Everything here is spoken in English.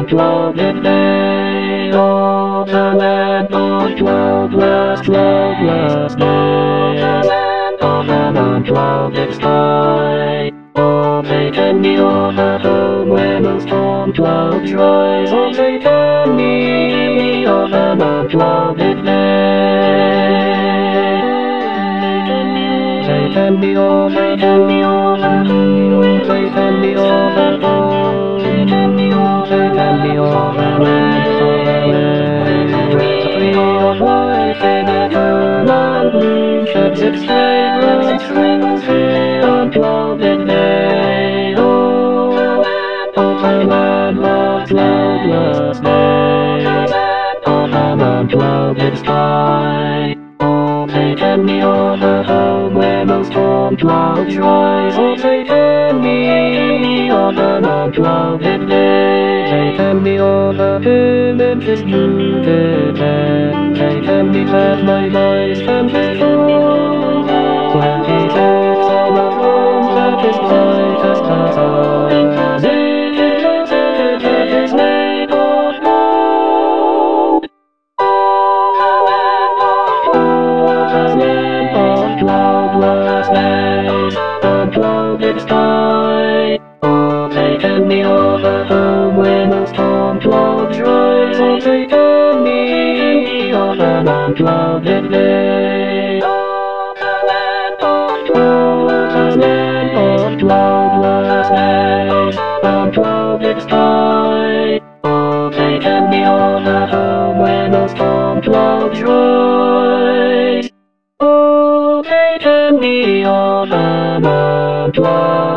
unclouded day, oh, the land of cloudless, cloudless day, the land of an unclouded sky. Oh, take me on a home where no storm clouds rise. Oh, take me on an unclouded day. Take me on a home, take me on a home, take me on a land far away. Free of life in a turn blue sheds its fragrance through the unclouded day. Oh, the land of cloudless day, on an unclouded sky. Oh, take me on a home where no storm clouds rise. Oh, take me on an unclouded day. Take me on a home in his beauty land. Take me that my voice can be full. When he takes all the home that is bright as the sun. It is made of gold. Cloudless days, unclouded sky. Oh, take me over home when the storm clouds rise. Oh, take me on an unclouded day. Oh, the land of cloudless days, unclouded sky. Oh, take me over home when the storm clouds rise. Oh, take me on an unclouded